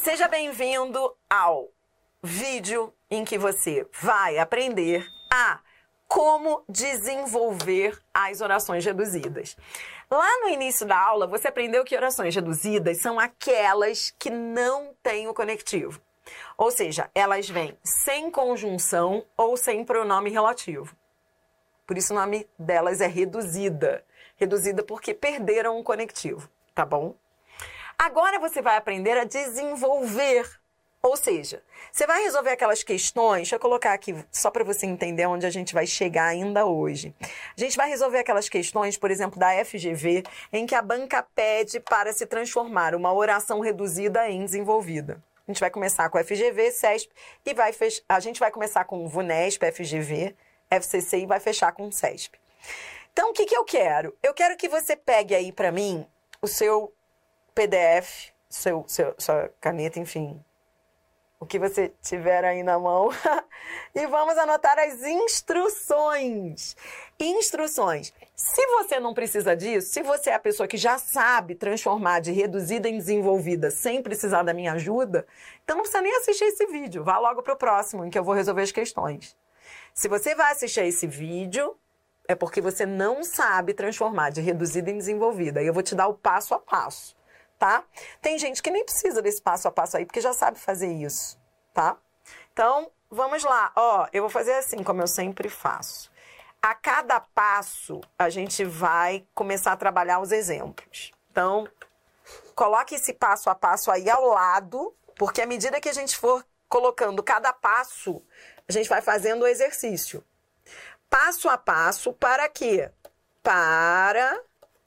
Seja bem-vindo ao vídeo em que você vai aprender a como desenvolver as orações reduzidas. Lá no início da aula, você aprendeu que orações reduzidas são aquelas que não têm o conectivo. Ou seja, elas vêm sem conjunção ou sem pronome relativo. Por isso o nome delas é reduzida. Reduzida porque perderam o conectivo, tá bom? Agora você vai aprender a desenvolver. Ou seja, você vai resolver aquelas questões, deixa eu colocar aqui só para você entender onde a gente vai chegar ainda hoje. A gente vai resolver aquelas questões, por exemplo, da FGV, em que a banca pede para se transformar uma oração reduzida em desenvolvida. A gente vai começar com FGV, CESP, e a gente vai começar com VUNESP, FGV, FCC e vai fechar com CESP. Então, o que eu quero? Eu quero que você pegue aí para mim o seu PDF, sua caneta, enfim, o que você tiver aí na mão, e vamos anotar as instruções. Instruções. Se você não precisa disso, se você é a pessoa que já sabe transformar de reduzida em desenvolvida sem precisar da minha ajuda, então não precisa nem assistir esse vídeo. Vá logo para o próximo, em que eu vou resolver as questões. Se você vai assistir esse vídeo, é porque você não sabe transformar de reduzida em desenvolvida. E eu vou te dar o passo a passo. Tá? Tem gente que nem precisa desse passo a passo aí, porque já sabe fazer isso, tá? Então, vamos lá. Ó, eu vou fazer assim, como eu sempre faço. A cada passo, a gente vai começar a trabalhar os exemplos. Então, coloque esse passo a passo aí ao lado, porque à medida que a gente for colocando cada passo, a gente vai fazendo o exercício. Passo a passo, para quê? Para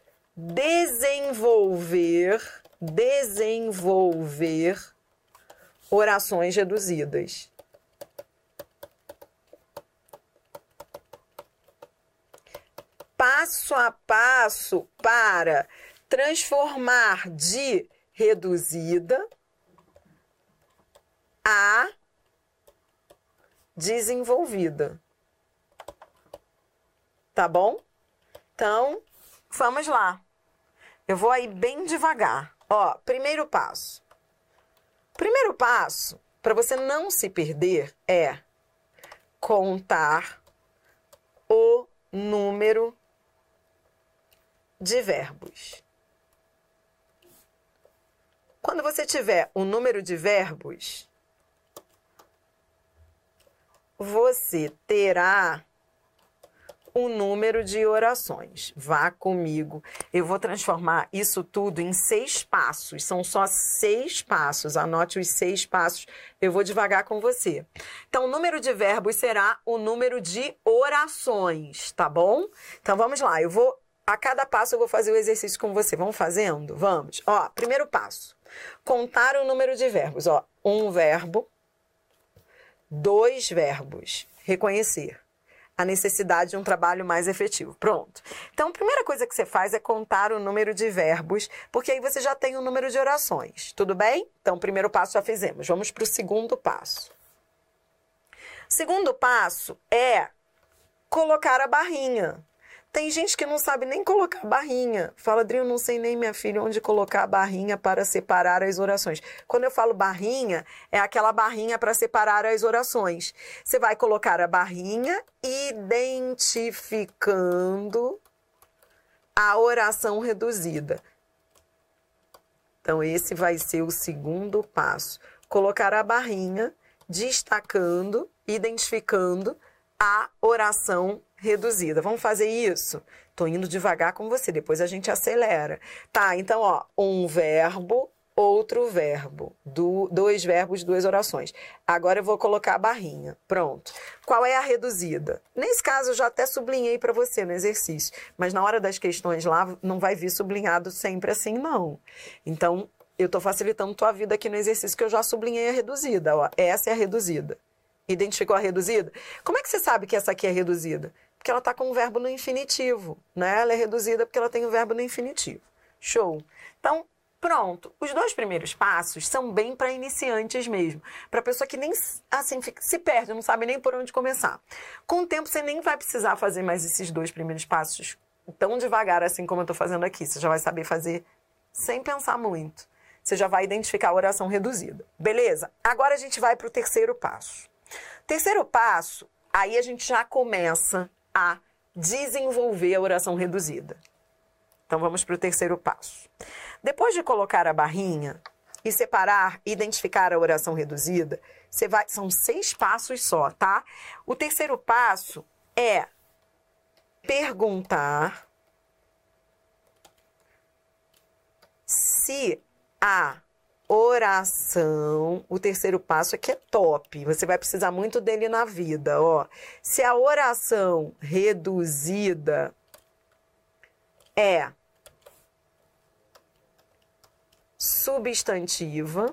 desenvolver orações reduzidas. Passo a passo para transformar de reduzida a desenvolvida. Tá bom? Então, vamos lá. Eu vou aí bem devagar. Ó, primeiro passo. Primeiro passo, para você não se perder, é contar o número de verbos. Quando você tiver o número de verbos, você terá o número de orações. Vá comigo. Eu vou transformar isso tudo em 6 passos. São só 6 passos. Anote os 6 passos. Eu vou devagar com você. Então, o número de verbos será o número de orações, tá bom? Então, vamos lá. A cada passo eu vou fazer o exercício com você. Vamos fazendo? Vamos. Ó, primeiro passo. Contar o número de verbos. Ó, 1 verbo, 2 verbos. Reconhecer a necessidade de um trabalho mais efetivo. Pronto. Então, a primeira coisa que você faz é contar o número de verbos, porque aí você já tem o número de orações. Tudo bem? Então, o primeiro passo já fizemos. Vamos para o segundo passo. O segundo passo é colocar a barrinha. Tem gente que não sabe nem colocar barrinha. Fala, Adri, eu não sei nem, minha filha, onde colocar a barrinha para separar as orações. Quando eu falo barrinha, é aquela barrinha para separar as orações. Você vai colocar a barrinha identificando a oração reduzida. Então, esse vai ser o segundo passo. Colocar a barrinha, destacando, identificando a oração reduzida. Vamos fazer isso? Tô indo devagar com você, depois a gente acelera. Tá, então, ó, 1 verbo, outro verbo. 2 verbos, 2 orações. Agora eu vou colocar a barrinha. Pronto. Qual é a reduzida? Nesse caso, eu já até sublinhei para você no exercício, mas na hora das questões lá, não vai vir sublinhado sempre assim, não. Então, eu tô facilitando tua vida aqui no exercício, que eu já sublinhei a reduzida. Ó, essa é a reduzida. Identificou a reduzida? Como é que você sabe que essa aqui é reduzida? Porque ela está com um verbo no infinitivo, né? Ela é reduzida porque ela tem um verbo no infinitivo. Show! Então, pronto. Os 2 primeiros passos são bem para iniciantes mesmo. Para pessoa que nem assim se perde, não sabe nem por onde começar. Com o tempo, você nem vai precisar fazer mais esses 2 primeiros passos tão devagar assim como eu estou fazendo aqui. Você já vai saber fazer sem pensar muito. você já vai identificar a oração reduzida. Beleza? Agora a gente vai para o terceiro passo. Terceiro passo, aí a gente já começa a desenvolver a oração reduzida. Então vamos para o terceiro passo. Depois de colocar a barrinha e separar, identificar a oração reduzida, são 6 passos só, tá? O terceiro passo é perguntar se a oração, o terceiro passo aqui é top, você vai precisar muito dele na vida, ó. Se a oração reduzida é substantiva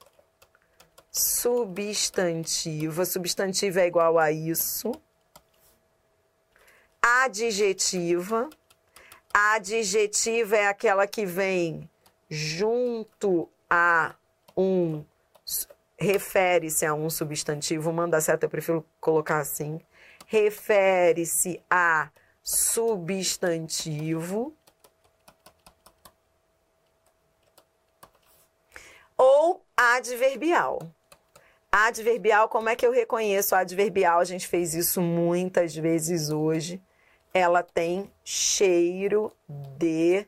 é igual a isso. Adjetiva é aquela que vem junto a refere-se a um substantivo, manda certo, eu prefiro colocar assim, refere-se a substantivo. Ou adverbial. Adverbial, como é que eu reconheço a adverbial? A gente fez isso muitas vezes hoje. Ela tem cheiro de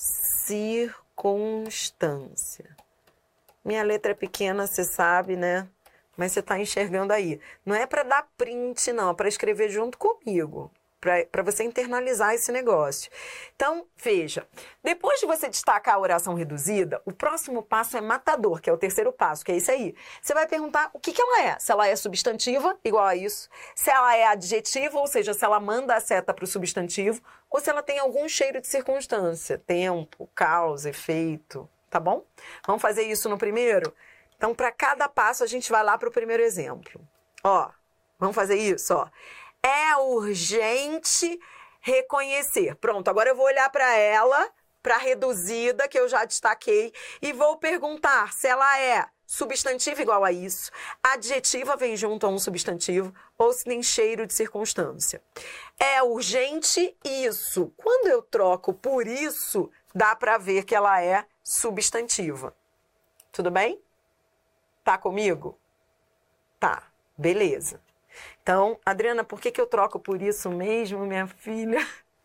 circunstância. Minha letra é pequena, você sabe, né? Mas você está enxergando aí. Não é para dar print, não. É para escrever junto comigo. Para você internalizar esse negócio. Então, veja, depois de você destacar a oração reduzida, o próximo passo é matador, que é o terceiro passo, que é isso aí. Você vai perguntar o que ela é. Se ela é substantiva, igual a isso. Se ela é adjetiva, ou seja, se ela manda a seta para o substantivo, ou se ela tem algum cheiro de circunstância, tempo, causa, efeito, tá bom? Vamos fazer isso no primeiro? Então, para cada passo, a gente vai lá para o primeiro exemplo. Ó, vamos fazer isso, ó. É urgente reconhecer. Pronto, agora eu vou olhar para ela, para a reduzida, que eu já destaquei, e vou perguntar se ela é substantiva igual a isso, adjetiva vem junto a um substantivo, ou se tem cheiro de circunstância. É urgente isso. Quando eu troco por isso, dá para ver que ela é substantiva. Tudo bem? Tá comigo? Tá, beleza. Então, Adriana, por que eu troco por isso mesmo, minha filha?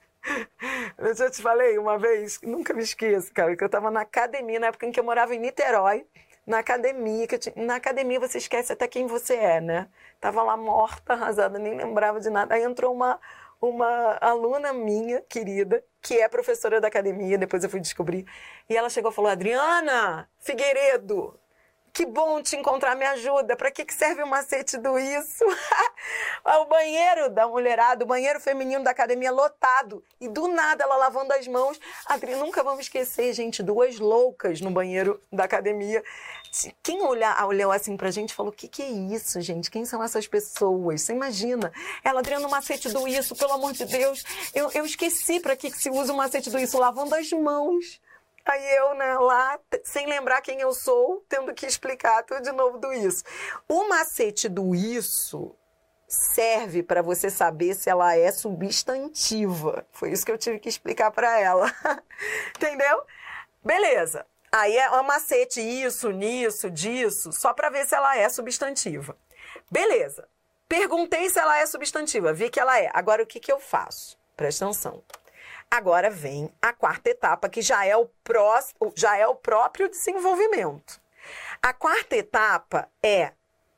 Eu já te falei uma vez, nunca me esqueço, cara, que eu estava na academia, na época em que eu morava em Niterói, na academia, na academia você esquece até quem você é, né? Tava lá morta, arrasada, nem lembrava de nada. Aí entrou uma aluna minha, querida, que é professora da academia, depois eu fui descobrir, e ela chegou e falou, Adriana Figueiredo, que bom te encontrar, me ajuda. Para que serve o macete do isso? O banheiro da mulherada, o banheiro feminino da academia lotado. E do nada ela lavando as mãos. Adri, nunca vamos esquecer, gente, 2 loucas no banheiro da academia. Quem olhou assim pra gente falou, que é isso, gente? Quem são essas pessoas? Você imagina? Ela, Adriana, o macete do isso, pelo amor de Deus. Eu esqueci para que se usa o macete do isso, lavando as mãos. Aí eu, né, lá, sem lembrar quem eu sou, tendo que explicar tudo de novo do isso. O macete do isso serve para você saber se ela é substantiva. Foi isso que eu tive que explicar para ela. Entendeu? Beleza. Aí é um macete isso, nisso, disso, só para ver se ela é substantiva. Beleza. Perguntei se ela é substantiva, vi que ela é. Agora, o que eu faço? Presta atenção. Agora vem a quarta etapa, que já é o próprio desenvolvimento. A quarta etapa é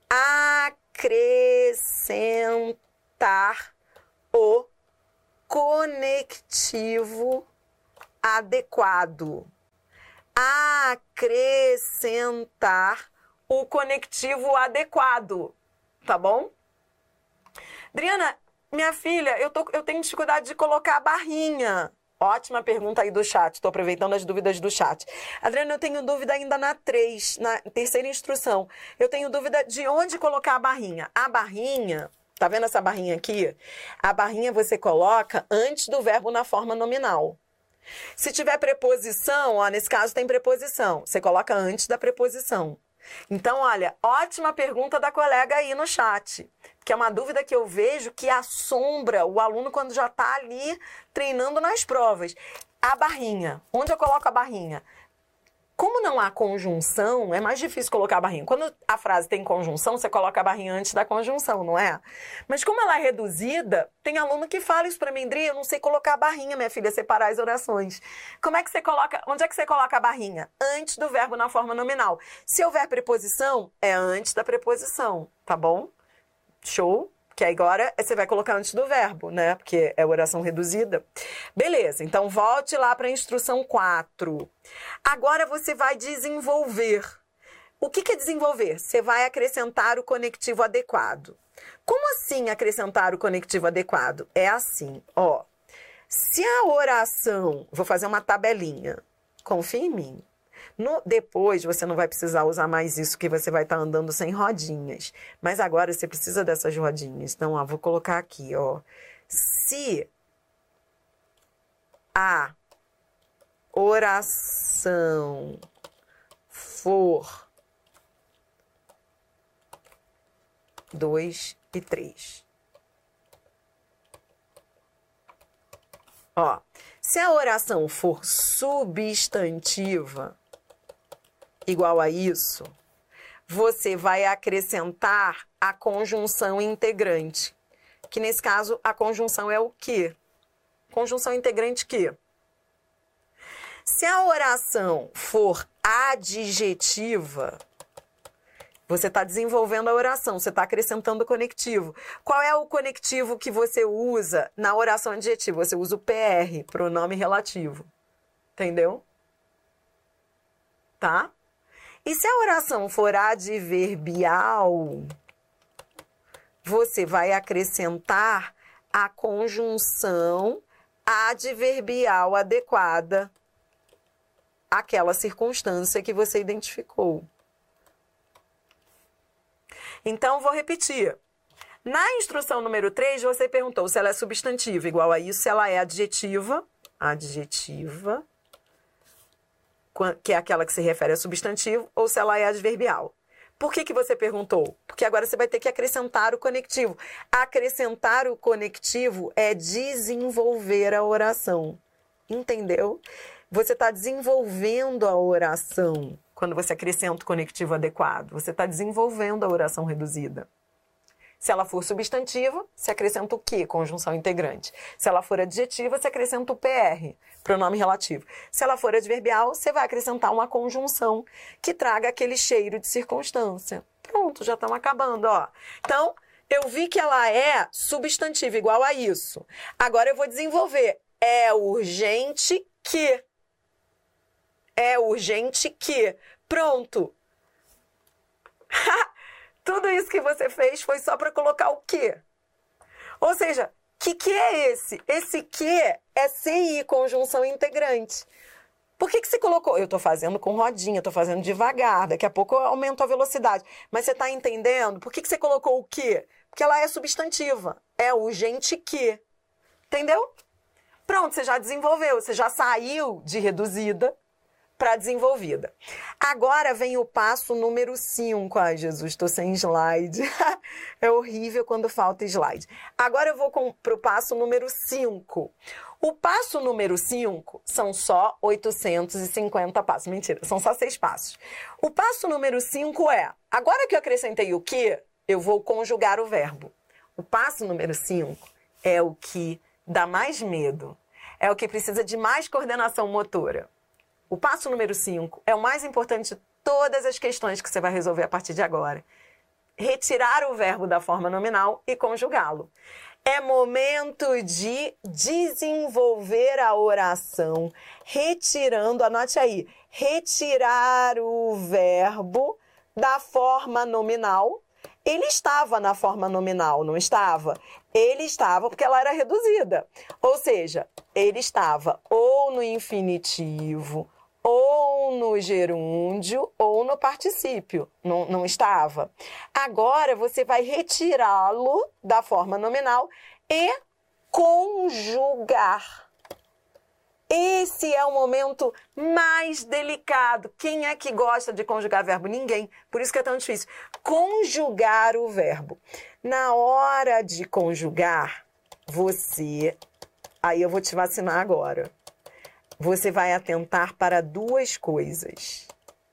acrescentar o conectivo adequado. Acrescentar o conectivo adequado, tá bom? Adriana, minha filha, eu tenho dificuldade de colocar a barrinha. Ótima pergunta aí do chat. Estou aproveitando as dúvidas do chat. Adriana, eu tenho dúvida ainda na 3, na terceira instrução. Eu tenho dúvida de onde colocar a barrinha. A barrinha, tá vendo essa barrinha aqui? A barrinha você coloca antes do verbo na forma nominal. Se tiver preposição, ó, nesse caso tem preposição. Você coloca antes da preposição. Então, olha, ótima pergunta da colega aí no chat, que é uma dúvida que eu vejo que assombra o aluno quando já está ali treinando nas provas. A barrinha, onde eu coloco a barrinha? Como não há conjunção, é mais difícil colocar a barrinha. Quando a frase tem conjunção, você coloca a barrinha antes da conjunção, não é? Mas como ela é reduzida, tem aluno que fala isso pra mim, Dri, eu não sei colocar a barrinha, minha filha, separar as orações. Como é que você coloca, onde é que você coloca a barrinha? Antes do verbo na forma nominal. Se houver preposição, é antes da preposição, tá bom? Show? Que agora você vai colocar antes do verbo, né? Porque é oração reduzida. Beleza, então volte lá para a instrução 4. Agora você vai desenvolver. O que é desenvolver? Você vai acrescentar o conectivo adequado. Como assim acrescentar o conectivo adequado? É assim, ó. Se a oração... Vou fazer uma tabelinha. Confia em mim. Depois você não vai precisar usar mais isso, que você vai estar andando sem rodinhas. Mas agora você precisa dessas rodinhas. Então, ó, vou colocar aqui, ó. Se a oração for 2 e 3. Ó, se a oração for substantiva, igual a isso, você vai acrescentar a conjunção integrante. Que nesse caso, a conjunção é o quê? Conjunção integrante que? Se a oração for adjetiva, você está desenvolvendo a oração, você está acrescentando o conectivo. Qual é o conectivo que você usa na oração adjetiva? Você usa o PR, pronome relativo. Entendeu? Tá? E se a oração for adverbial, você vai acrescentar a conjunção adverbial adequada àquela circunstância que você identificou. Então, vou repetir. Na instrução número 3, você perguntou se ela é substantiva, igual a isso, se ela é adjetiva, que é aquela que se refere a substantivo, ou se ela é adverbial. Por que você perguntou? Porque agora você vai ter que acrescentar o conectivo. Acrescentar o conectivo é desenvolver a oração. Entendeu? Você está desenvolvendo a oração quando você acrescenta o conectivo adequado. Você está desenvolvendo a oração reduzida. Se ela for substantiva, você acrescenta o quê? Conjunção integrante. Se ela for adjetiva, você acrescenta o PR, pronome relativo. Se ela for adverbial, você vai acrescentar uma conjunção que traga aquele cheiro de circunstância. Pronto, já estamos acabando, ó. Então, eu vi que ela é substantiva, igual a isso. Agora eu vou desenvolver. É urgente que. É urgente que. Pronto. Tudo isso que você fez foi só para colocar o quê? Ou seja, que é esse? Esse que é CI, conjunção integrante. Por que você colocou? Eu estou fazendo com rodinha, estou fazendo devagar, daqui a pouco eu aumento a velocidade. Mas você está entendendo? Por que você colocou o quê? Porque ela é substantiva. É urgente que. Entendeu? Pronto, você já desenvolveu, você já saiu de reduzida para desenvolvida. Agora vem o passo número 5. Ai, Jesus, estou sem slide. É horrível quando falta slide. Agora eu vou para o passo número 5. O passo número 5 são só 850 passos. Mentira, são só 6 passos. O passo número 5 é, agora que eu acrescentei o que, eu vou conjugar o verbo. O passo número 5 é o que dá mais medo. É o que precisa de mais coordenação motora. O passo número 5 é o mais importante de todas as questões que você vai resolver a partir de agora. Retirar o verbo da forma nominal e conjugá-lo. É momento de desenvolver a oração, retirando, anote aí, retirar o verbo da forma nominal. Ele estava na forma nominal, não estava? Ele estava porque ela era reduzida. Ou seja, ele estava ou no infinitivo, ou no gerúndio, ou no particípio. Não estava. Agora, você vai retirá-lo da forma nominal e conjugar. Esse é o momento mais delicado. Quem é que gosta de conjugar verbo? Ninguém. Por isso que é tão difícil. Conjugar o verbo. Na hora de conjugar, você... Aí eu vou te vacinar agora. Você vai atentar para duas coisas.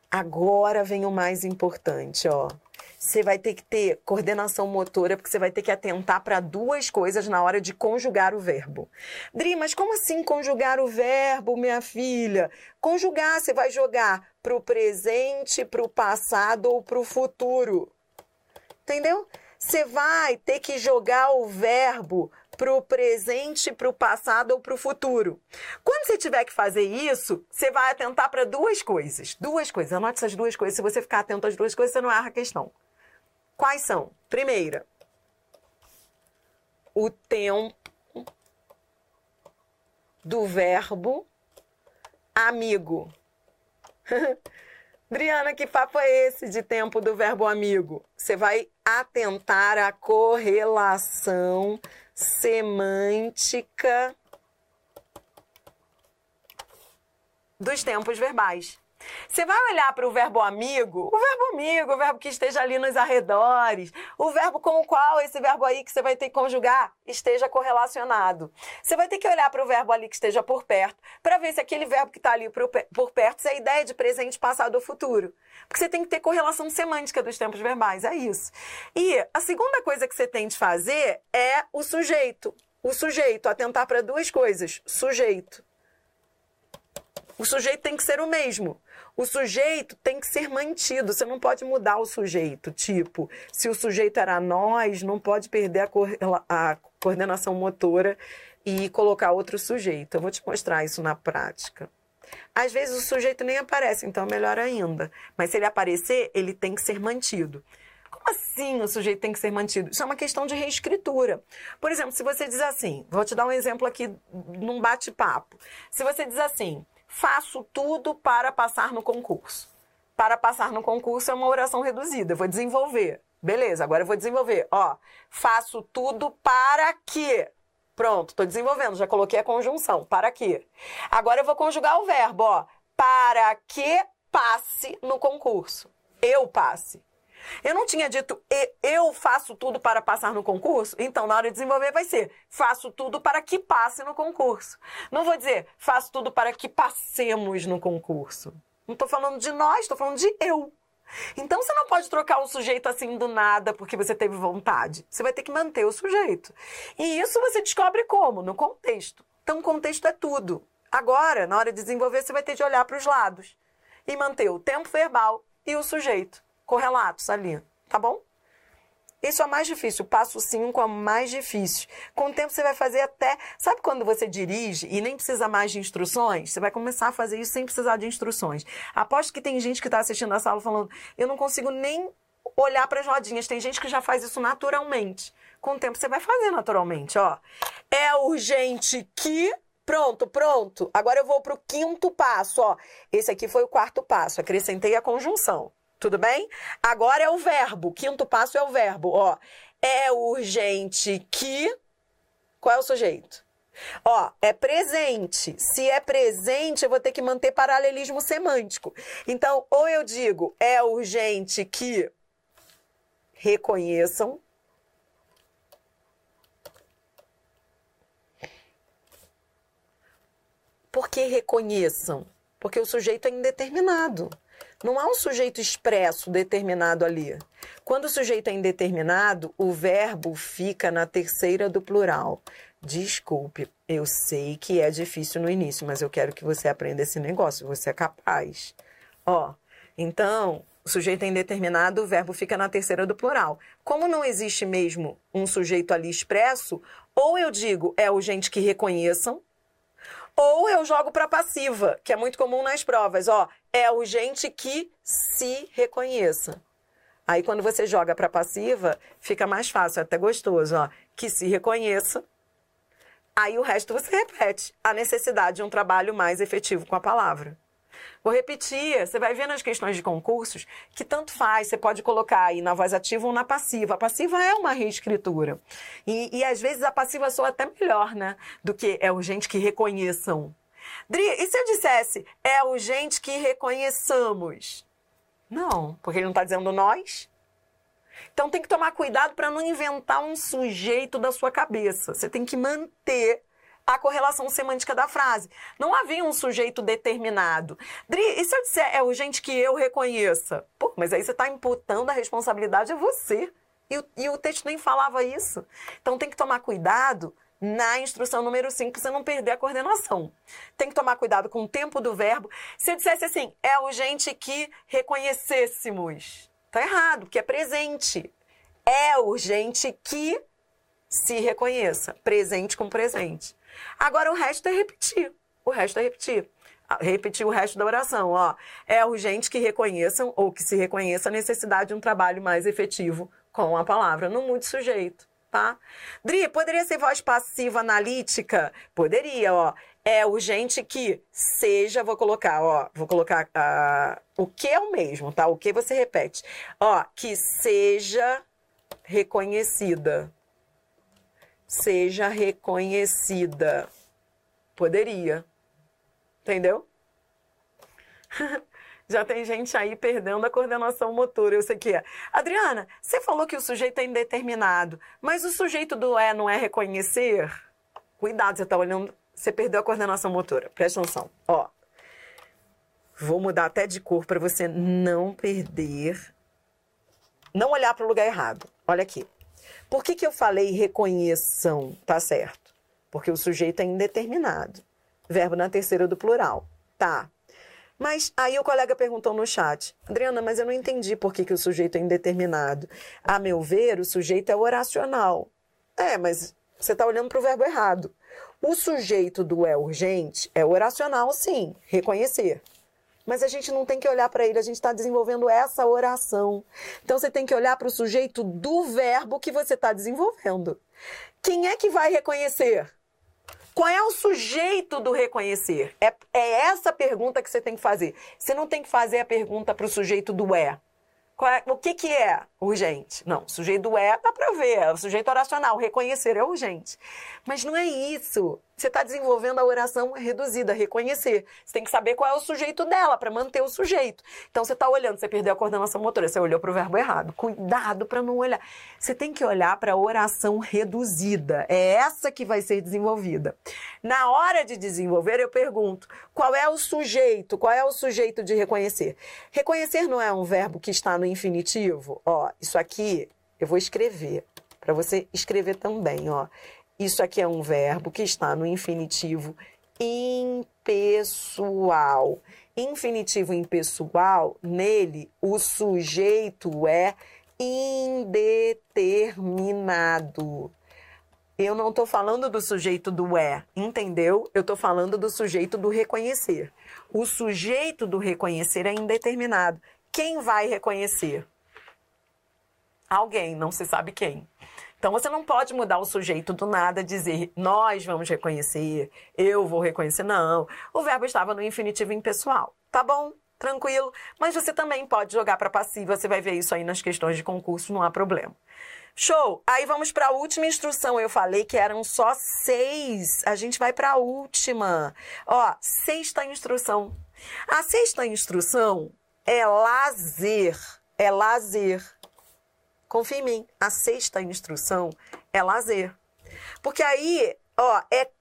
Agora vem o mais importante, ó. Você vai ter que ter coordenação motora, porque você vai ter que atentar para duas coisas na hora de conjugar o verbo. Dri, mas como assim conjugar o verbo, minha filha? Conjugar, você vai jogar para o presente, para o passado ou para o futuro. Entendeu? Você vai ter que jogar o verbo para o presente, para o passado ou para o futuro. Quando você tiver que fazer isso, você vai atentar para duas coisas. Duas coisas. Anote essas duas coisas. Se você ficar atento às duas coisas, você não erra a questão. Quais são? Primeira, o tempo do verbo amigo. Adriana, que papo é esse de tempo do verbo amigo? Você vai atentar à correlação semântica dos tempos verbais. Você vai olhar para o verbo amigo, o verbo que esteja ali nos arredores, o verbo com o qual esse verbo aí que você vai ter que conjugar esteja correlacionado. Você vai ter que olhar para o verbo ali que esteja por perto, para ver se aquele verbo que está ali por perto, se é a ideia de presente, passado ou futuro. Porque você tem que ter correlação semântica dos tempos verbais, é isso. E a segunda coisa que você tem de fazer é o sujeito. O sujeito, atentar para duas coisas. Sujeito. O sujeito tem que ser o mesmo. O sujeito tem que ser mantido. Você não pode mudar o sujeito. Tipo, se o sujeito era nós, não pode perder a coordenação motora e colocar outro sujeito. Eu vou te mostrar isso na prática. Às vezes o sujeito nem aparece, então é melhor ainda. Mas se ele aparecer, ele tem que ser mantido. Como assim o sujeito tem que ser mantido? Isso é uma questão de reescritura. Por exemplo, se você diz assim, vou te dar um exemplo aqui num bate-papo. Se você diz assim, faço tudo para passar no concurso. Para passar no concurso é uma oração reduzida. Eu vou desenvolver. Beleza, agora eu vou desenvolver. Ó, faço tudo para que. Pronto, estou desenvolvendo. Já coloquei a conjunção. Para que. Agora eu vou conjugar o verbo. Ó, para que passe no concurso. Eu passe. Eu não tinha dito eu faço tudo para passar no concurso? Então, na hora de desenvolver vai ser faço tudo para que passe no concurso. Não vou dizer faço tudo para que passemos no concurso. Não estou falando de nós, estou falando de eu. Então, você não pode trocar o sujeito assim do nada porque você teve vontade. Você vai ter que manter o sujeito. E isso você descobre como? No contexto. Então, o contexto é tudo. Agora, na hora de desenvolver, você vai ter de olhar para os lados e manter o tempo verbal e o sujeito correlatos ali, tá bom? Isso é o mais difícil, o passo 5 é o mais difícil. Com o tempo você vai fazer até... Sabe quando você dirige e nem precisa mais de instruções? Você vai começar a fazer isso sem precisar de instruções. Aposto que tem gente que está assistindo a sala falando eu não consigo nem olhar para as rodinhas. Tem gente que já faz isso naturalmente. Com o tempo você vai fazer naturalmente, ó. É urgente que... Pronto. Agora eu vou para o 5º passo, ó. Esse aqui foi o 4º passo. Acrescentei a conjunção. Tudo bem? Agora é o verbo. 5º passo é o verbo. Ó, é urgente que... Qual é o sujeito? Ó, é presente. Se é presente, eu vou ter que manter paralelismo semântico. Então, ou eu digo, é urgente que reconheçam. Por que reconheçam? Porque o sujeito é indeterminado. Não há um sujeito expresso determinado ali. Quando o sujeito é indeterminado, o verbo fica na terceira do plural. Desculpe, eu sei que é difícil no início, mas eu quero que você aprenda esse negócio, você é capaz. Ó, então, o sujeito é indeterminado, o verbo fica na terceira do plural. Como não existe mesmo um sujeito ali expresso, ou eu digo, é urgente que reconheçam, ou eu jogo para passiva, que é muito comum nas provas. Ó, é urgente que se reconheça. Aí, quando você joga para passiva, fica mais fácil, é até gostoso. Ó, que se reconheça. Aí, o resto você repete. A necessidade de um trabalho mais efetivo com a palavra. Vou repetir. Você vai ver nas questões de concursos que tanto faz. Você pode colocar aí na voz ativa ou na passiva. A passiva é uma reescritura. E às vezes, a passiva soa até melhor, né? Do que é urgente que reconheçam. Dri, e se eu dissesse é urgente que reconheçamos? Não, porque ele não está dizendo nós. Então, tem que tomar cuidado para não inventar um sujeito da sua cabeça. Você tem que manter a correlação semântica da frase. Não havia um sujeito determinado. Dri, e se eu disser é urgente que eu reconheça? Pô, mas aí você está imputando a responsabilidade a você. E o texto nem falava isso. Então tem que tomar cuidado na instrução número 5 para você não perder a coordenação. Tem que tomar cuidado com o tempo do verbo. Se eu dissesse assim, é urgente que reconhecêssemos. Tá errado, porque é presente. É urgente que se reconheça. Presente com presente. Agora o resto é repetir. O resto é repetir. Repetir o resto da oração. Ó. É urgente que reconheçam ou que se reconheça a necessidade de um trabalho mais efetivo com a palavra. Não mude sujeito. Tá? Dri, poderia ser voz passiva analítica? Poderia, ó. É urgente que seja, vou colocar o que é o mesmo, tá? O que você repete. Ó, que seja reconhecida. Seja reconhecida. Poderia. Entendeu? Já tem gente aí perdendo a coordenação motora, eu sei que é. Adriana, você falou que o sujeito é indeterminado, mas o sujeito do é não é reconhecer? Cuidado, você está olhando, você perdeu a coordenação motora. Presta atenção. Ó, vou mudar até de cor para você não perder, não olhar para o lugar errado. Olha aqui. Por que eu falei reconheçam? Tá certo. Porque o sujeito é indeterminado. Verbo na terceira do plural. Tá. Mas aí o colega perguntou no chat, Adriana, mas eu não entendi por que o sujeito é indeterminado. A meu ver, o sujeito é oracional. É, mas você está olhando para o verbo errado. O sujeito do é urgente é oracional, sim, reconhecer. Mas a gente não tem que olhar para ele, a gente está desenvolvendo essa oração. Então você tem que olhar para o sujeito do verbo que você está desenvolvendo. Quem é que vai reconhecer? Qual é o sujeito do reconhecer? É essa pergunta que você tem que fazer. Você não tem que fazer a pergunta para o sujeito do é. O que é urgente? Não, o sujeito do é dá para ver, é o sujeito oracional, reconhecer é urgente. Mas não é isso. Você está desenvolvendo a oração reduzida, reconhecer. Você tem que saber qual é o sujeito dela para manter o sujeito. Então você está olhando, você perdeu a coordenação motora, você olhou para o verbo errado. Cuidado para não olhar. Você tem que olhar para a oração reduzida. É essa que vai ser desenvolvida. Na hora de desenvolver, eu pergunto, qual é o sujeito? Qual é o sujeito de reconhecer? Reconhecer não é um verbo que está no infinitivo? Ó, isso aqui eu vou escrever, para você escrever também, ó. Isso aqui é um verbo que está no infinitivo impessoal. Infinitivo impessoal, nele, o sujeito é indeterminado. Eu não estou falando do sujeito do é, entendeu? Eu estou falando do sujeito do reconhecer. O sujeito do reconhecer é indeterminado. Quem vai reconhecer? Alguém, não se sabe quem. Então, você não pode mudar o sujeito do nada, dizer nós vamos reconhecer, eu vou reconhecer. Não, o verbo estava no infinitivo impessoal. Tá bom? Tranquilo. Mas você também pode jogar para passiva, você vai ver isso aí nas questões de concurso, não há problema. Show! Aí vamos para a última instrução. Eu falei que eram só 6. A gente vai para a última. Ó, 6ª instrução. A 6ª instrução é lazer. É lazer. Confia em mim, a 6ª instrução é lazer. Porque aí, ó, é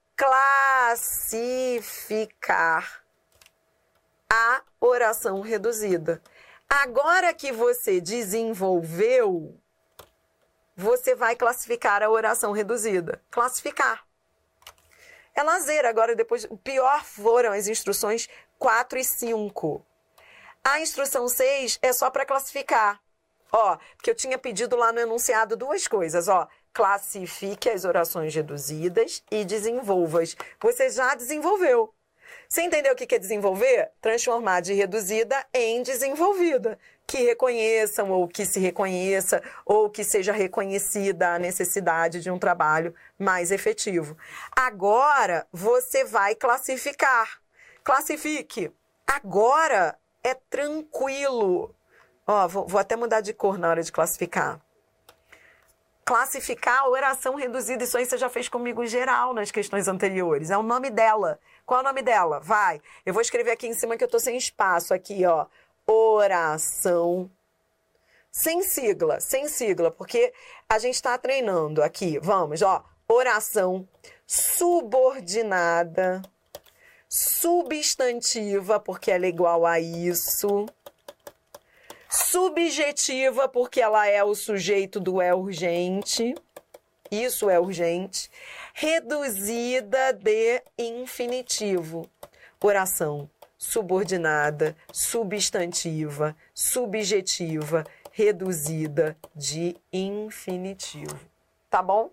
classificar a oração reduzida. Agora que você desenvolveu, você vai classificar a oração reduzida. Classificar. É lazer. Agora, depois, o pior foram as instruções 4 e 5. A instrução 6 é só para classificar. Ó, porque eu tinha pedido lá no enunciado 2 coisas, ó. Classifique as orações reduzidas e desenvolva-as. Você já desenvolveu. Você entendeu o que é desenvolver? Transformar de reduzida em desenvolvida. Que reconheçam ou que se reconheça ou que seja reconhecida a necessidade de um trabalho mais efetivo. Agora, você vai classificar. Classifique. Agora é tranquilo. Ó, vou até mudar de cor na hora de classificar. Classificar a oração reduzida, isso aí você já fez comigo geral nas questões anteriores. É o nome dela. Qual é o nome dela? Vai. Eu vou escrever aqui em cima que eu tô sem espaço. Aqui, ó. Oração. Sem sigla, porque a gente tá treinando aqui. Vamos, ó. Oração subordinada, substantiva, porque ela é igual a isso, subjetiva, porque ela é o sujeito do é urgente, isso é urgente, reduzida de infinitivo, oração subordinada, substantiva, subjetiva, reduzida de infinitivo. Tá bom?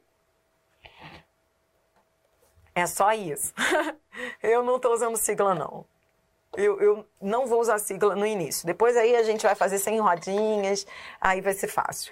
É só isso. Eu não tô usando sigla, não. Eu não vou usar sigla no início. Depois aí a gente vai fazer sem rodinhas, aí vai ser fácil.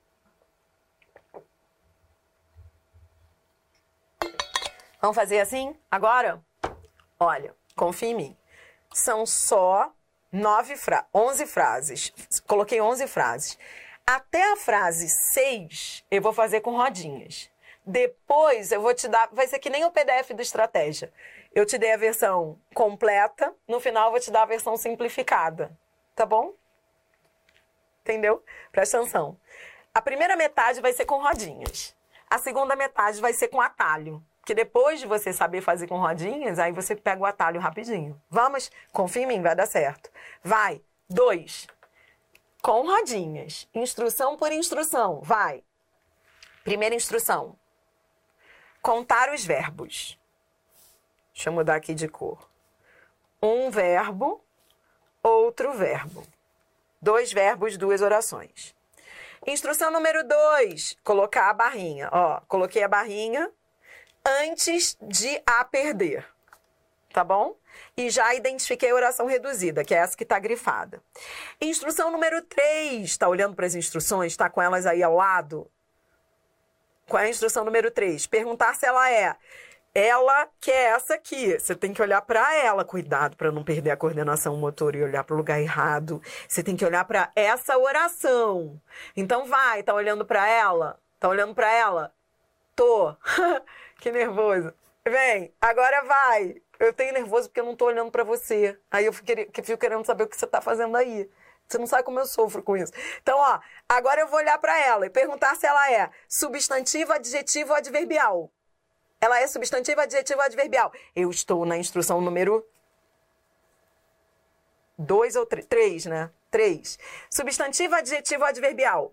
Vamos fazer assim agora? Olha, confia em mim. São só 11 frases. Coloquei 11 frases. Até a frase 6, eu vou fazer com rodinhas. Depois eu vou te dar... Vai ser que nem o PDF do Estratégia. Eu te dei a versão completa. No final eu vou te dar a versão simplificada. Tá bom? Entendeu? Presta atenção. A primeira metade vai ser com rodinhas. A segunda metade vai ser com atalho. Porque depois de você saber fazer com rodinhas, aí você pega o atalho rapidinho. Vamos? Confia em mim, vai dar certo. Vai. 2. Com rodinhas. Instrução por instrução. Vai. Primeira instrução. Contar os verbos. Deixa eu mudar aqui de cor. Um verbo, outro verbo. 2 verbos, 2 orações. Instrução número 2. Colocar a barrinha. Ó, coloquei a barrinha antes de a perder, tá bom? E já identifiquei a oração reduzida, que é essa que está grifada. Instrução número 3, está olhando para as instruções? Está com elas aí ao lado? Qual é a instrução número 3? Perguntar se ela é. Ela que é essa aqui. Você tem que olhar para ela. Cuidado para não perder a coordenação motora e olhar para o lugar errado. Você tem que olhar para essa oração. Então vai, tá olhando para ela? Tá olhando para ela? Tô. Que nervoso. Vem, agora vai. Eu tenho nervoso porque eu não tô olhando pra você. Aí eu fico querendo saber o que você tá fazendo aí. Você não sabe como eu sofro com isso. Então, ó, agora eu vou olhar pra ela e perguntar se ela é substantivo, adjetivo ou adverbial. Ela é substantivo, adjetivo ou adverbial. Eu estou na instrução número 2 ou 3. 3, né? 3. Substantivo, adjetivo ou adverbial.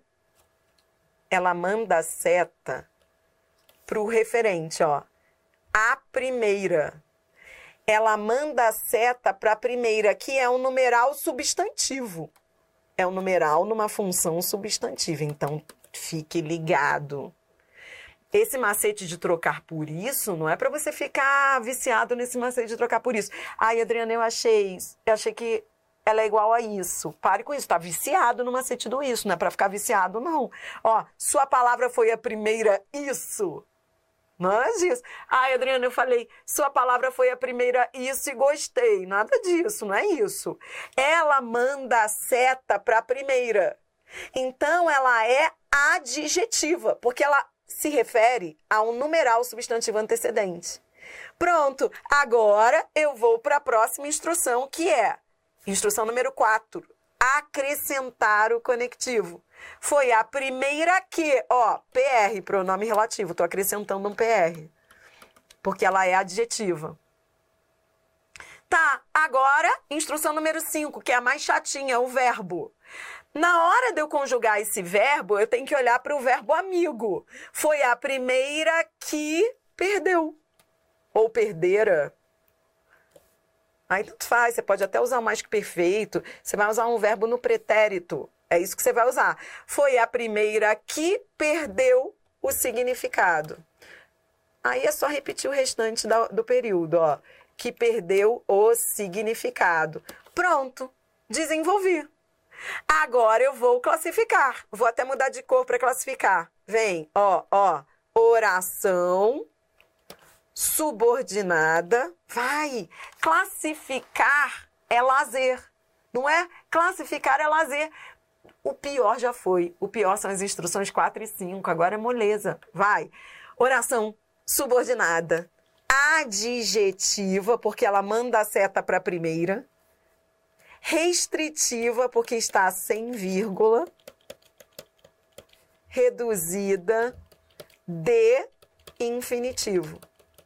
Ela manda a seta pro referente, ó. A primeira. Ela manda a seta para a primeira, que é um numeral substantivo. É um numeral numa função substantiva. Então, fique ligado. Esse macete de trocar por isso não é para você ficar viciado nesse macete de trocar por isso. Ai, Adriana, eu achei que ela é igual a isso. Pare com isso. Tá viciado no macete do isso. Não é para ficar viciado, não. Ó, sua palavra foi a primeira isso. Não é disso. Ai, Adriana, eu falei, sua palavra foi a primeira isso e gostei. Nada disso, não é isso. Ela manda a seta para a primeira. Então, ela é adjetiva, porque ela se refere a um numeral substantivo antecedente. Pronto, agora eu vou para a próxima instrução, que é instrução número 4. Acrescentar o conectivo. Foi a primeira que, ó, PR, pronome relativo. Estou acrescentando um PR. Porque ela é adjetiva. Tá, agora, instrução número 5, que é a mais chatinha, o verbo. Na hora de eu conjugar esse verbo, eu tenho que olhar para o verbo amigo. Foi a primeira que perdeu. Ou perdera. Aí tanto faz, você pode até usar mais que perfeito. Você vai usar um verbo no pretérito. É isso que você vai usar. Foi a primeira que perdeu o significado. Aí é só repetir o restante do período, ó. Que perdeu o significado. Pronto, desenvolvi. Agora eu vou classificar. Vou até mudar de cor para classificar. Vem, ó. Oração subordinada. Vai. Classificar é lazer. Não é? Classificar é lazer. O pior já foi. O pior são as instruções 4 e 5. Agora é moleza. Vai. Oração subordinada. Adjetiva, porque ela manda a seta para a primeira. Restritiva, porque está sem vírgula. Reduzida de infinitivo.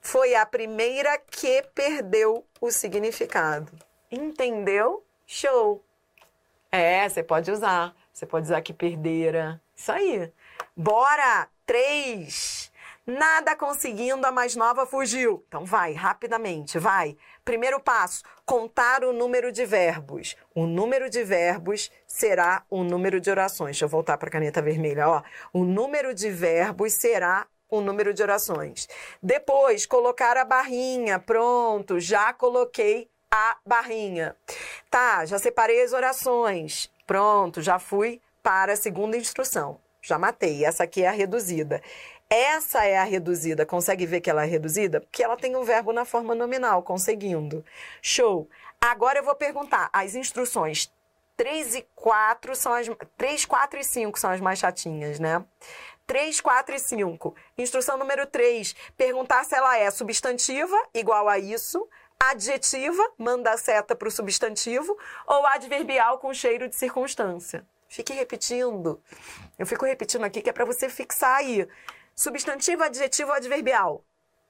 foi a primeira que perdeu o significado. Entendeu? Show! Você pode usar. Você pode usar que perdera. Isso aí. Bora! 3. Nada conseguindo, a mais nova fugiu. Então vai, rapidamente, vai. Primeiro passo, contar o número de verbos. O número de verbos será o número de orações. Deixa eu voltar para a caneta vermelha, ó. O número de verbos será o número de orações. Depois, colocar a barrinha. Pronto, já coloquei a barrinha. Tá, já separei as orações. Pronto, já fui para a segunda instrução. Já matei. Essa aqui é a reduzida. Essa é a reduzida. Consegue ver que ela é reduzida? Porque ela tem um verbo na forma nominal, conseguindo. Show. Agora eu vou perguntar. As instruções 3 e 4 são as... 3, 4 e 5 são as mais chatinhas, né? 3, 4 e 5. Instrução número 3. Perguntar se ela é substantiva, igual a isso, adjetiva, manda a seta para o substantivo, ou adverbial com cheiro de circunstância. Fique repetindo. Eu fico repetindo aqui que é para você fixar aí. Substantivo, adjetivo ou adverbial?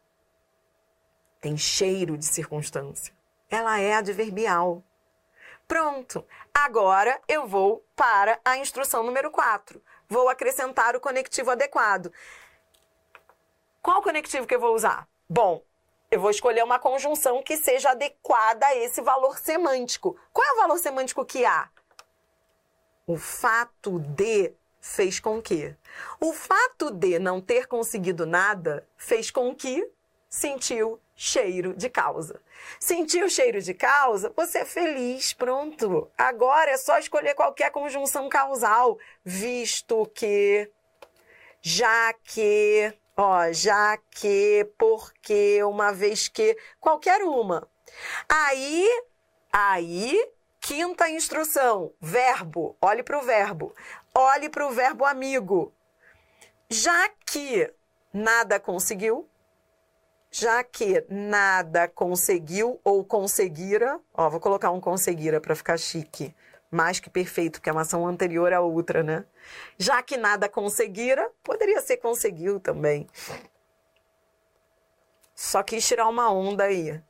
Tem cheiro de circunstância. Ela é adverbial. Pronto. Agora eu vou para a instrução número 4. Vou acrescentar o conectivo adequado. Qual conectivo que eu vou usar? Bom, eu vou escolher uma conjunção que seja adequada a esse valor semântico. Qual é o valor semântico que há? O fato de fez com que. O fato de não ter conseguido nada fez com que sentiu cheiro de causa. Sentiu cheiro de causa, você é feliz, pronto. Agora é só escolher qualquer conjunção causal. Visto que, já que, já que, porque, uma vez que, qualquer uma. Aí, quinta instrução, verbo. Olhe para o verbo. Olhe para o verbo amigo. Já que nada conseguiu, ou conseguira, vou colocar um conseguira para ficar chique, mais que perfeito, porque é uma ação anterior à outra, né? Já que nada conseguira, poderia ser conseguiu também. Só quis tirar uma onda aí,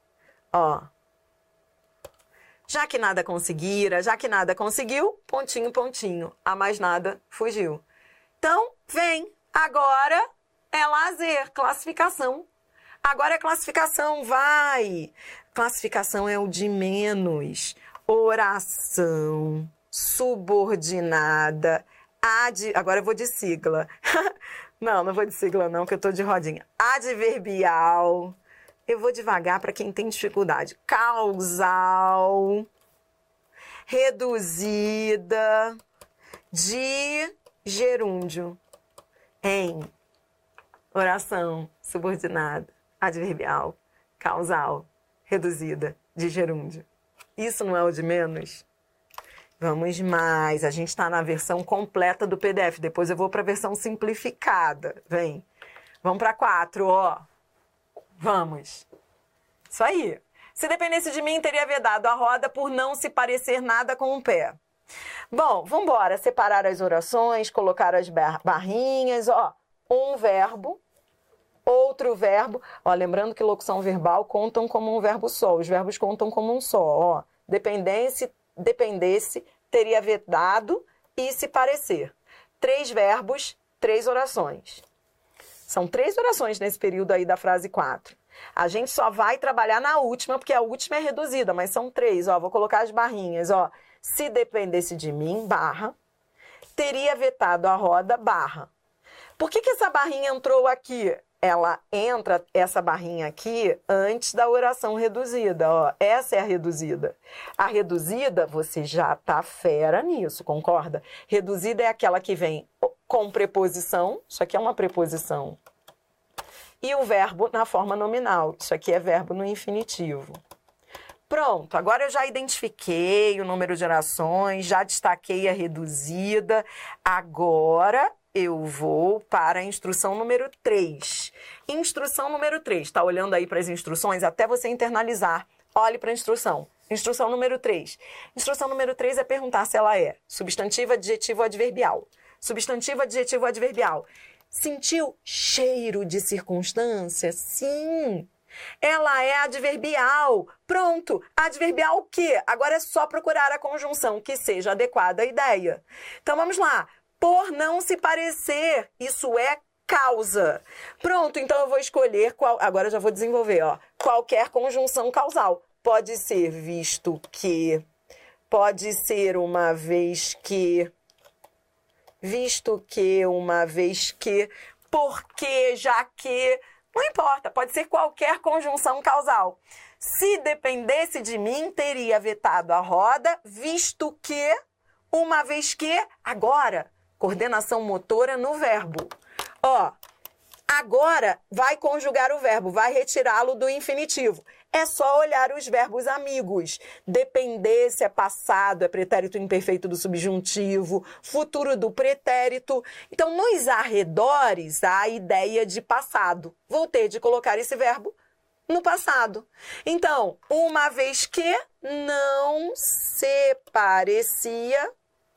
Já que nada conseguira, já que nada conseguiu, pontinho, pontinho. A mais nada fugiu. Então, vem. Agora é lazer, classificação. Agora é classificação, vai. Classificação é o de menos. Oração, subordinada, agora eu vou de sigla. Não vou de sigla não, que eu tô de rodinha. Adverbial. Eu vou devagar para quem tem dificuldade. Causal, reduzida, de gerúndio, em, oração, subordinada, adverbial, causal, reduzida, de gerúndio. Isso não é o de menos? Vamos mais. A gente está na versão completa do PDF. Depois eu vou para a versão simplificada. Vem. Vamos para 4, Vamos. Isso aí. Se dependesse de mim, teria vedado a roda por não se parecer nada com o pé. Bom, vamos embora. Separar as orações, colocar as barrinhas. Um verbo, outro verbo. Lembrando que locução verbal contam como um verbo só. Os verbos contam como um só. Dependesse, teria vedado e se parecer. 3 verbos, 3 orações. São 3 orações nesse período aí da frase 4. A gente só vai trabalhar na última, porque a última é reduzida, mas são 3. Vou colocar as barrinhas. Se dependesse de mim, barra. Teria vetado a roda, barra. Por que essa barrinha entrou aqui? Ela entra, essa barrinha aqui, antes da oração reduzida. Essa é a reduzida. A reduzida, você já tá fera nisso, concorda? Reduzida é aquela que vem com preposição, isso aqui é uma preposição, e o verbo na forma nominal, isso aqui é verbo no infinitivo. Pronto, agora eu já identifiquei o número de orações, já destaquei a reduzida, agora eu vou para a instrução número 3. Instrução número 3, está olhando aí para as instruções até você internalizar, olhe para a instrução. Instrução número 3. Instrução número 3 é perguntar se ela é substantiva, adjetivo ou adverbial. Substantivo, adjetivo ou adverbial. Sentiu cheiro de circunstância? Sim. Ela é adverbial. Pronto. Adverbial o quê? Agora é só procurar a conjunção que seja adequada à ideia. Então vamos lá. Por não se parecer, isso é causa. Pronto, então eu vou escolher qual. Agora eu já vou desenvolver, ó. Qualquer conjunção causal. Pode ser visto que, pode ser uma vez que, visto que, uma vez que, porque, já que, não importa, pode ser qualquer conjunção causal. Se dependesse de mim, teria vetado a roda, visto que, uma vez que, agora, coordenação motora no verbo. Ó, agora vai conjugar o verbo, vai retirá-lo do infinitivo. É só olhar os verbos amigos. Depender se é passado, é pretérito imperfeito do subjuntivo, futuro do pretérito. Então, nos arredores, há a ideia de passado. Vou ter de colocar esse verbo no passado. Então, uma vez que não se parecia...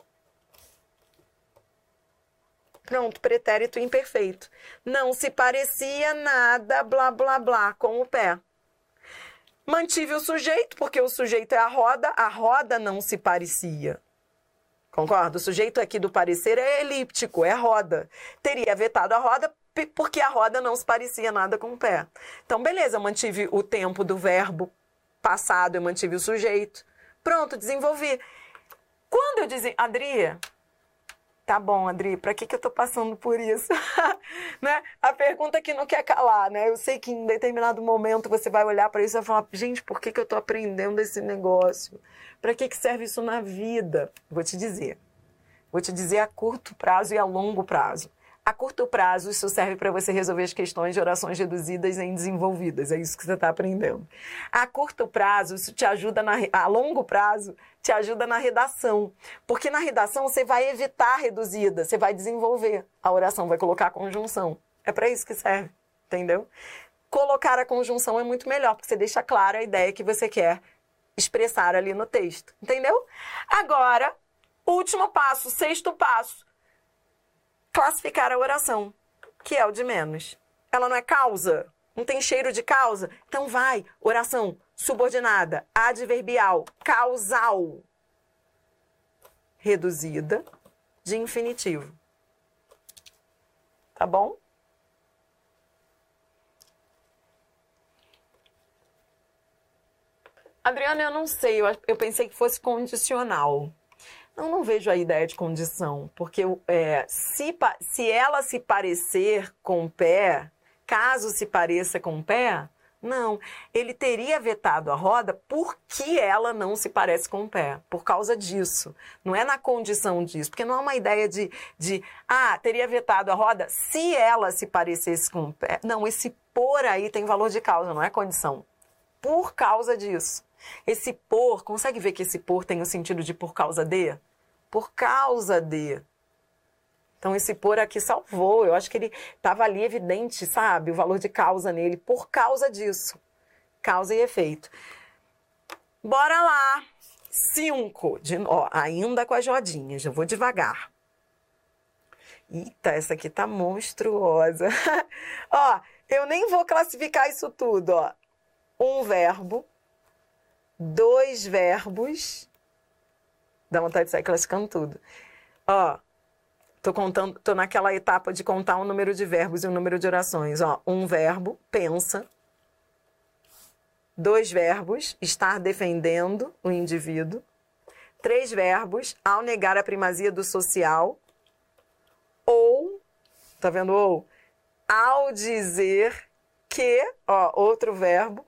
Pronto, pretérito imperfeito. Não se parecia nada, blá, blá, blá, com o pé. Mantive o sujeito, porque o sujeito é a roda não se parecia. Concorda? O sujeito aqui do parecer é elíptico, é roda. Teria vetado a roda, porque a roda não se parecia nada com o pé. Então, beleza, eu mantive o tempo do verbo passado, eu mantive o sujeito. Pronto, desenvolvi. Quando eu dizia, Adri... Tá bom, Adri, pra que eu tô passando por isso? Né? A pergunta que não quer calar, né? Eu sei que em determinado momento você vai olhar para isso e vai falar, gente, por que eu tô aprendendo esse negócio? Pra que serve isso na vida? Vou te dizer. Vou te dizer a curto prazo e a longo prazo. A curto prazo, isso serve para você resolver as questões de orações reduzidas em desenvolvidas. É isso que você está aprendendo. A curto prazo, isso te ajuda a longo prazo, te ajuda na redação. Porque na redação você vai evitar a reduzida, você vai desenvolver a oração, vai colocar a conjunção. É para isso que serve, entendeu? Colocar a conjunção é muito melhor, porque você deixa clara a ideia que você quer expressar ali no texto, entendeu? Agora, último passo, sexto passo. Classificar a oração, que é o de menos. Ela não é causa? Não tem cheiro de causa? Então vai, oração subordinada, adverbial, causal, reduzida, de infinitivo. Tá bom? Adriana, eu não sei, eu pensei que fosse condicional. Eu não vejo a ideia de condição, porque se ela se parecer com o pé, caso se pareça com o pé, não. Ele teria vetado a roda porque ela não se parece com o pé, por causa disso. Não é na condição disso, porque não é uma ideia teria vetado a roda se ela se parecesse com o pé. Não, esse por aí tem valor de causa, não é condição. Por causa disso. Esse por, consegue ver que esse por tem o sentido de por causa de? Por causa de. Então, esse por aqui salvou. Eu acho que ele estava ali evidente, sabe? O valor de causa nele, por causa disso. Causa e efeito. Bora lá. 5. Ainda com as rodinhas. Eu vou devagar. Eita, essa aqui tá monstruosa. Eu nem vou classificar isso tudo, Um verbo. 2 verbos. Dá vontade de sair classificando tudo. Tô naquela etapa de contar um número de verbos e um número de orações. Um verbo, pensa. 2 verbos, estar defendendo o indivíduo. 3 verbos, ao negar a primazia do social. Ou, tá vendo? Ou, ao dizer que, outro verbo,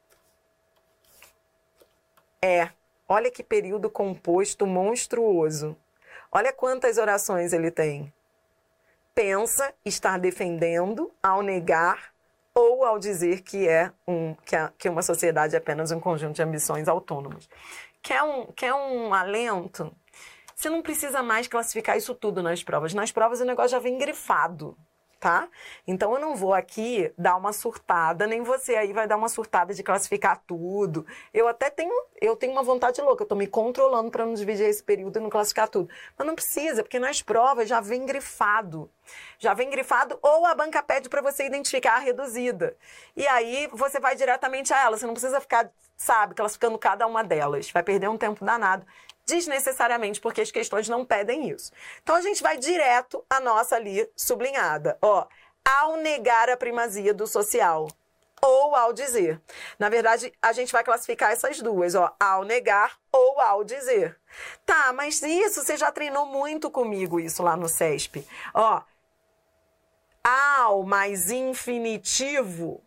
olha que período composto monstruoso. Olha quantas orações ele tem. Pensa, estar defendendo, ao negar ou ao dizer que que uma sociedade é apenas um conjunto de ambições autônomas. Quer um alento? Você não precisa mais classificar isso tudo nas provas. Nas provas o negócio já vem grifado. Tá? Então, eu não vou aqui dar uma surtada, nem você aí vai dar uma surtada de classificar tudo. Eu tenho uma vontade louca, eu tô me controlando para não dividir esse período e não classificar tudo. Mas não precisa, porque nas provas já vem grifado. Já vem grifado, ou a banca pede para você identificar a reduzida. E aí você vai diretamente a ela, você não precisa ficar, sabe, classificando cada uma delas. Vai perder um tempo danado, desnecessariamente, porque as questões não pedem isso. Então a gente vai direto à nossa ali sublinhada. Ó, ao negar a primazia do social. Ou ao dizer. Na verdade, a gente vai classificar essas duas, ó, ao negar ou ao dizer. Tá, mas isso, você já treinou muito comigo isso lá no CESP. Ó, ao mais infinitivo,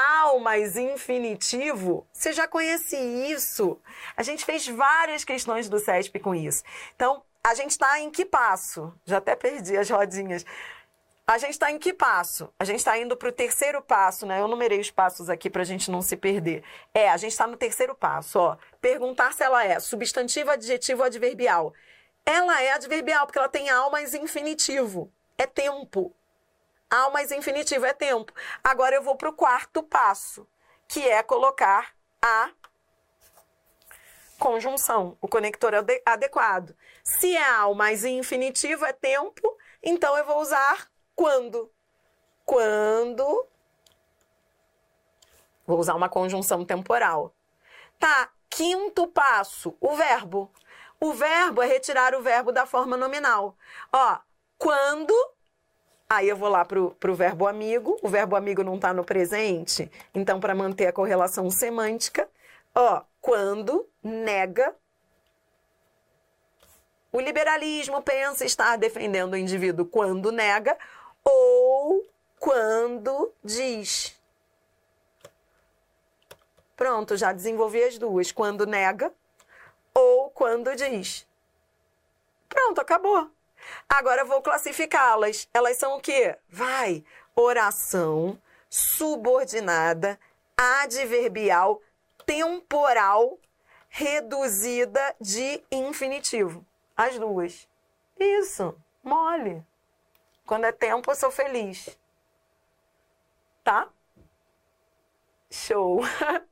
você já conhece isso. A gente fez várias questões do CESP com isso. Então, a gente tá em que passo? Já até perdi as rodinhas. A gente está em que passo? A gente está indo para o terceiro passo, né? Eu numerei os passos aqui para a gente não se perder. A gente está no terceiro passo, ó. Perguntar se ela é substantivo, adjetivo ou adverbial. Ela é adverbial, porque ela tem ao mais infinitivo. É tempo. Ao mais infinitivo é tempo. Agora eu vou para o quarto passo, que é colocar a conjunção, o conector adequado. Se é ao mais infinitivo, é tempo, então eu vou usar quando. Quando. Vou usar uma conjunção temporal. Tá, quinto passo, o verbo. O verbo é retirar o verbo da forma nominal. Ó, quando. Aí eu vou lá pro verbo amigo. O verbo amigo não tá no presente. Então, para manter a correlação semântica, ó, quando nega. O liberalismo pensa estar defendendo o indivíduo quando nega ou quando diz. Pronto, já desenvolvi as duas. Quando nega ou quando diz. Pronto, acabou. Agora eu vou classificá-las. Elas são o quê? Vai. Oração, subordinada, adverbial, temporal, reduzida de infinitivo. As duas. Isso. Mole. Quando é tempo, eu sou feliz. Tá? Show.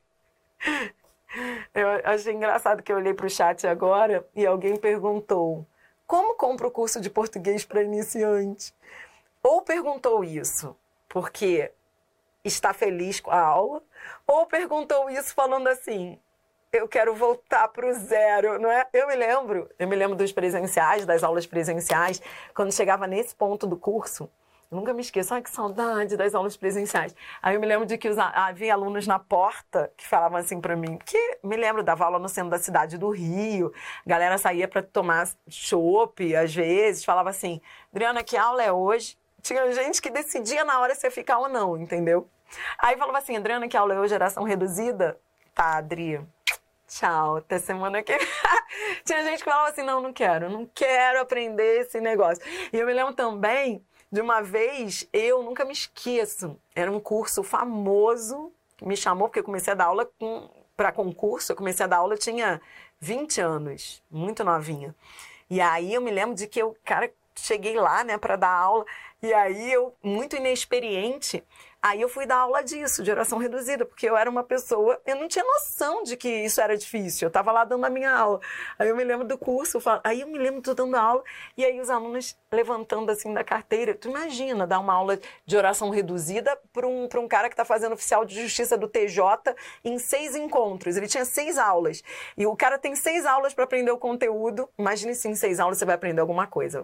Eu achei engraçado que eu olhei para o chat agora e alguém perguntou: como compro o curso de português para iniciante? Ou perguntou isso porque está feliz com a aula, ou perguntou isso falando assim: eu quero voltar para o zero, não é? Eu me lembro dos presenciais, das aulas presenciais, quando chegava nesse ponto do curso, eu nunca me esqueço, ai que saudade das aulas presenciais. Aí eu me lembro de que havia alunos na porta que falavam assim para mim, porque me lembro, dava aula no centro da cidade do Rio, a galera saía para tomar chopp, às vezes, falava assim: Adriana, que aula é hoje? Tinha gente que decidia na hora se ia ficar ou não, entendeu? Aí falava assim: Adriana, que aula é hoje? Geração reduzida? Tá, Adri. Tchau, até semana que... Tinha gente que falava assim: não quero aprender esse negócio. E eu me lembro também de uma vez, eu nunca me esqueço, era um curso famoso, que me chamou, porque eu comecei a dar aula para concurso, eu comecei a dar aula, eu tinha 20 anos, muito novinha. E aí eu me lembro de que eu, cara, cheguei lá, né, para dar aula, e aí eu, muito inexperiente, aí eu fui dar aula disso, de oração reduzida, porque eu era uma pessoa, eu não tinha noção de que isso era difícil, eu estava lá dando a minha aula. Aí eu me lembro do curso, aí eu me lembro de eu dando aula, e aí os alunos levantando assim da carteira. Tu imagina dar uma aula de oração reduzida para um cara que está fazendo oficial de justiça do TJ em 6 encontros. Ele tinha 6 aulas. E o cara tem 6 aulas para aprender o conteúdo. Imagine se em 6 aulas você vai aprender alguma coisa.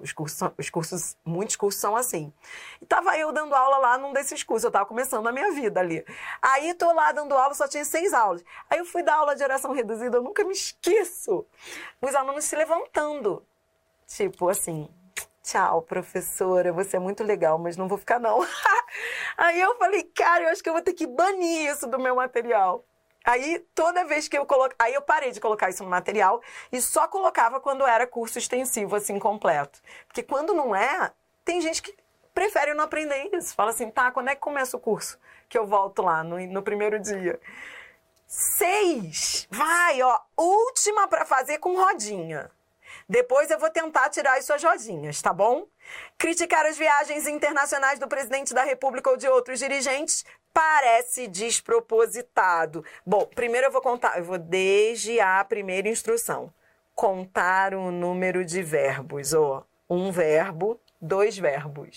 Muitos cursos são assim. E tava eu dando aula lá num desses cursos, eu tava começando a minha vida ali. Aí tô lá dando aula, só tinha 6 aulas. Aí eu fui dar aula de oração reduzida, eu nunca me esqueço. Os alunos se levantando. Tipo assim: tchau, professora, você é muito legal, mas não vou ficar não. Aí eu falei: cara, eu acho que eu vou ter que banir isso do meu material. Aí, toda vez que eu coloco... Aí eu parei de colocar isso no material e só colocava quando era curso extensivo, assim, completo. Porque quando não é, tem gente que prefere não aprender isso. Fala assim: tá, quando é que começa o curso? Que eu volto lá no primeiro dia. 6. Vai, ó. Última para fazer com rodinha. Depois eu vou tentar tirar as suas rodinhas, tá bom? Criticar as viagens internacionais do presidente da República ou de outros dirigentes parece despropositado. Bom, primeiro eu vou desde a primeira instrução. Contar o número de verbos, ó. 1 verbo, 2 verbos.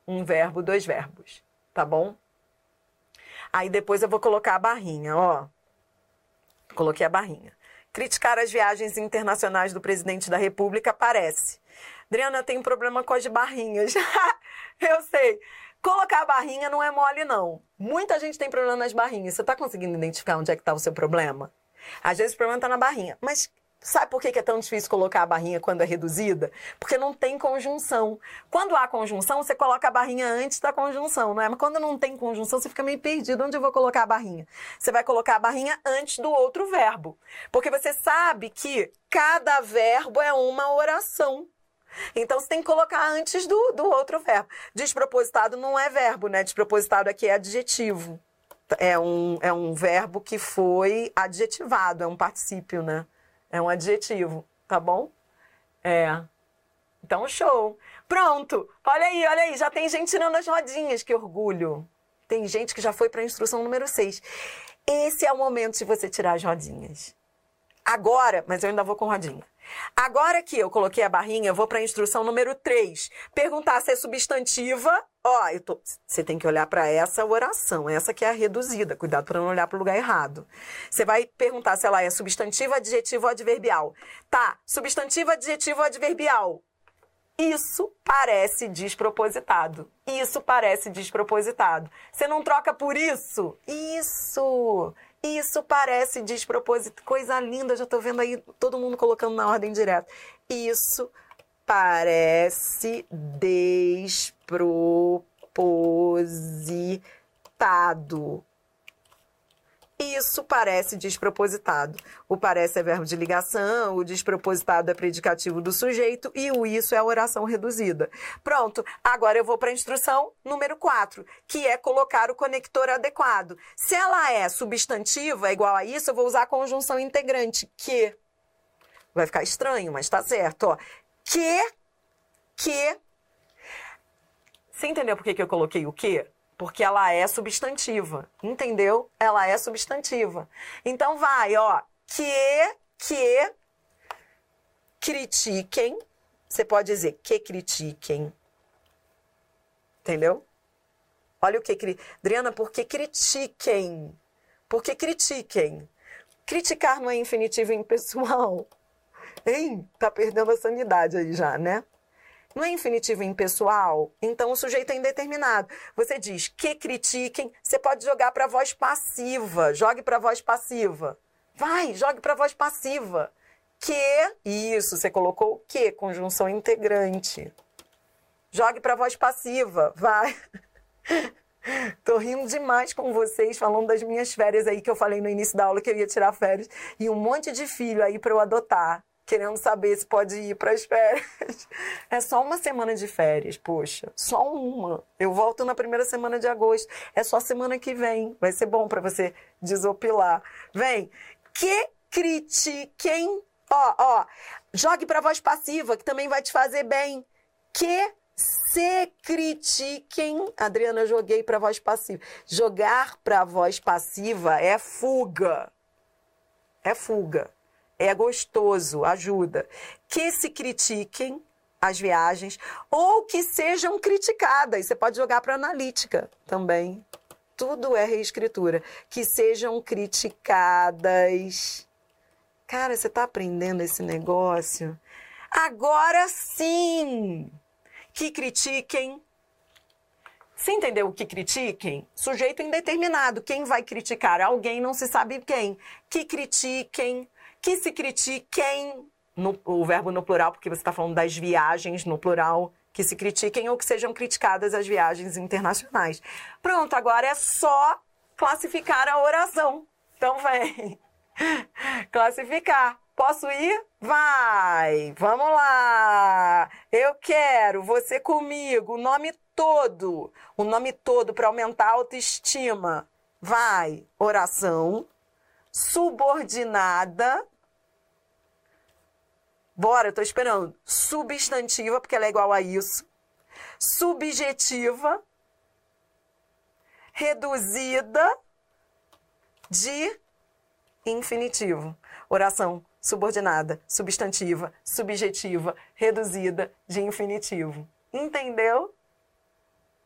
um verbo, dois verbos, tá bom? Aí depois eu vou colocar a barrinha, ó. Coloquei a barrinha. Criticar as viagens internacionais do presidente da República parece. Adriana, tem problema com as barrinhas. Eu sei. Colocar a barrinha não é mole, não. Muita gente tem problema nas barrinhas. Você está conseguindo identificar onde é que está o seu problema? Às vezes o problema está na barrinha. Mas sabe por que é tão difícil colocar a barrinha quando é reduzida? Porque não tem conjunção. Quando há conjunção, você coloca a barrinha antes da conjunção, não é? Mas quando não tem conjunção, você fica meio perdido. Onde eu vou colocar a barrinha? Você vai colocar a barrinha antes do outro verbo. Porque você sabe que cada verbo é uma oração. Então, você tem que colocar antes do outro verbo. Despropositado não é verbo, né? Despropositado aqui é adjetivo. É um verbo que foi adjetivado, é um particípio, né? É um adjetivo, tá bom? Então, show. Pronto. Olha aí, já tem gente tirando as rodinhas, que orgulho. Tem gente que já foi para a instrução número 6. Esse é o momento de você tirar as rodinhas. Agora, mas eu ainda vou com rodinha. Agora que eu coloquei a barrinha, eu vou para a instrução número 3. Perguntar se é substantiva. Ó, você tem que olhar para essa oração, essa que é a reduzida. Cuidado para não olhar para o lugar errado. Você vai perguntar se ela é substantiva, adjetiva ou adverbial. Tá, substantiva, adjetiva ou adverbial. Isso parece despropositado. Isso parece despropositado. Você não troca por isso? Isso parece despropositado. Coisa linda, já tô vendo aí todo mundo colocando na ordem direta. Isso parece despropositado. Isso parece despropositado. O parece é verbo de ligação, o despropositado é predicativo do sujeito e o isso é a oração reduzida. Pronto, agora eu vou para a instrução número 4, que é colocar o conector adequado. Se ela é substantiva, igual a isso, eu vou usar a conjunção integrante, que. Vai ficar estranho, mas tá certo, ó. Que. Você entendeu por que eu coloquei o que? Porque ela é substantiva, entendeu? Ela é substantiva. Então vai, ó, que critiquem, você pode dizer que critiquem, entendeu? Olha o que, Adriana, por que critiquem? Por que critiquem? Criticar não é infinitivo impessoal, hein? Tá perdendo a sanidade aí já, né? Não é infinitivo impessoal, então o sujeito é indeterminado. Você diz que critiquem, você pode jogar para a voz passiva. Jogue para a voz passiva. Vai, jogue para a voz passiva. Que, isso, você colocou o que? Conjunção integrante. Jogue para a voz passiva, vai. Tô rindo demais com vocês, falando das minhas férias aí, que eu falei no início da aula que eu ia tirar férias. E um monte de filho aí para eu adotar. Querendo saber se pode ir para as férias. É só uma semana de férias, poxa. Só uma. Eu volto na primeira semana de agosto. É só semana que vem. Vai ser bom para você desopilar. Vem. Que critiquem. Ó. Jogue para voz passiva, que também vai te fazer bem. Que se critiquem. Adriana, eu joguei para voz passiva. Jogar para voz passiva é fuga. É fuga. É gostoso, ajuda. Que se critiquem as viagens ou que sejam criticadas. Você pode jogar para analítica também. Tudo é reescritura. Que sejam criticadas. Cara, você está aprendendo esse negócio? Agora sim! Que critiquem. Você entendeu o que critiquem? Sujeito indeterminado. Quem vai criticar? Alguém, não se sabe quem. Que critiquem. Que se critiquem, o verbo no plural, porque você está falando das viagens no plural, que se critiquem ou que sejam criticadas as viagens internacionais. Pronto, agora é só classificar a oração. Então vem. Classificar. Posso ir? Vai! Vamos lá! Eu quero você comigo, o nome todo para aumentar a autoestima. Vai! Oração. Subordinada. Bora, eu tô esperando. Substantiva, porque ela é igual a isso. Subjetiva. Reduzida de infinitivo. Oração subordinada, substantiva, subjetiva, reduzida de infinitivo. Entendeu?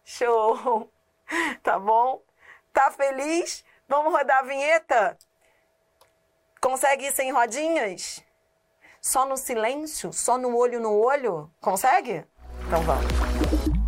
Show! Tá bom? Tá feliz? Vamos rodar a vinheta? Consegue ir sem rodinhas? Só no silêncio? Só no olho no olho? Consegue? Então vamos.